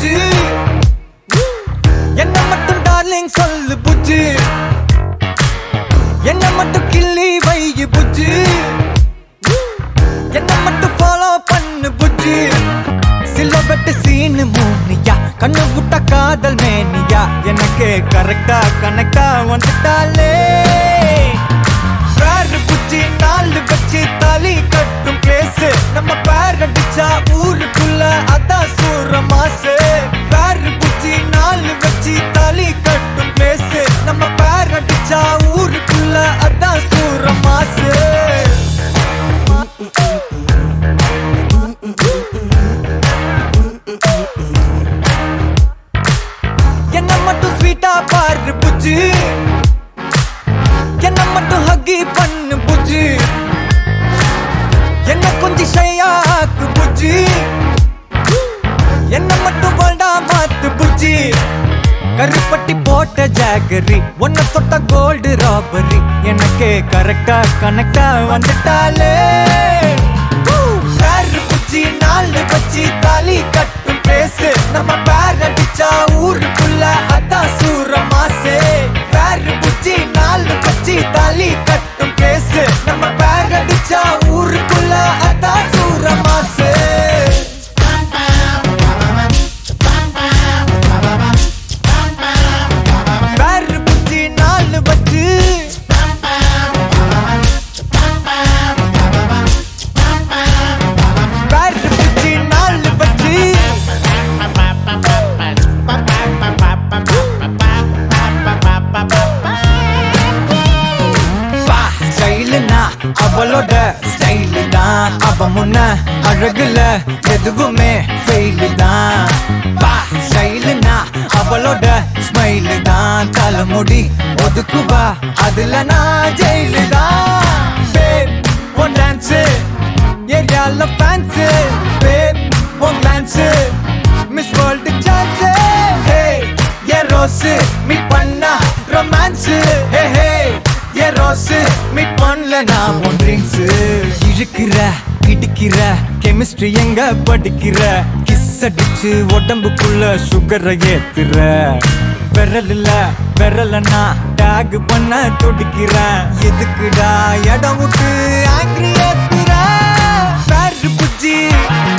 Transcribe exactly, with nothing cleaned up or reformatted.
புஜ்ஜி என்ன மட்டும் டார்லிங் சொல்லு புஜ்ஜி என்ன மட்டும் கிள்ளி வை புஜ்ஜி என்ன மட்டும் ஃபாலோ பண்ணு புஜ்ஜி சில வெட்டு சீனு மூனியா கண்ணு விட்ட காதல் மேனியா எனக்கு கரெக்டா கனெக்டா வந்துட்டாலே பேரு புஜ்ஜி நாலு வச்சு தாலி கட்டும் பிளேஸ் நம்ம பேர் அடிச்சா ஊருக்குள்ள அதான் சூற மாசு பேரு புஜ்ஜி நாலு வச்சு தாலி கட்டும் பிளேஸ் நம்ம பேர் அடிச்சா ஊருக்குள்ள அதான் சூற மாசு என்ன மட்டும் ஸ்வீட்டா பாரு புஜ்ஜி என்ன மட்டும் ஹக்கி பண்ணு புஜ்ஜி என்ன கொஞ்சம் ஷையாக்கு புஜ்ஜி என்ன மட்டும் வேண்டா மாத்து புஜ்ஜி கருப்பட்டி போட்ட ஜாகரி ஒன்ன தொட்ட கோல்டு ராபரி எனக்கு கரெக்டா கனெக்டா வந்துட்டாலே பேரு புஜ்ஜி நாலு வச்சு தாலி கட்டும் பேசு நம்ம பேர் அடிச்சா ஊருக்குள்ள அதான் சூற மாசே பேரு புஜ்ஜி நாலு வச்சு தாலி கட்டும் பேசு நம்ம பேர் அடிச்சா ஊருக்குள்ள அதான் சூற மாசே பேரு புஜ்ஜி நாலு வச்சு பேரு புஜ்ஜி நாலு வச்சு அவளோட ஸ்டைலு தான் அவ முன்ன அழகுல எதுவுமே ஃபெயிலு தான் பா ஸ்டைலுனா அவளோட ஸ்மைலு தான் தலைமுடி ஒதுக்குவா அதுல நான் ஜெயிலு தான் பேப் ஒன் டான்ஸு ஏரியால fans babe one dance miss world chance hey a rose meet பண்ணா romance hey hey a rose meet பண்ணல நான் ஒன் ட்ரிங்க்ஸு இழுக்கிற இடிக்கிற கெமிஸ்ட்ரி எங்க படிக்கிற கிஸ் அடிச்சு உடம்புக்குள்ள சுகரை ஏத்துற விரல் இல்ல விரலன்னா டேக் பண்ண துடிக்கிறேன் எதுக்குடா இடம் விட்டு ஆங்கிரி ஏத்துற பேரு புஜ்ஜி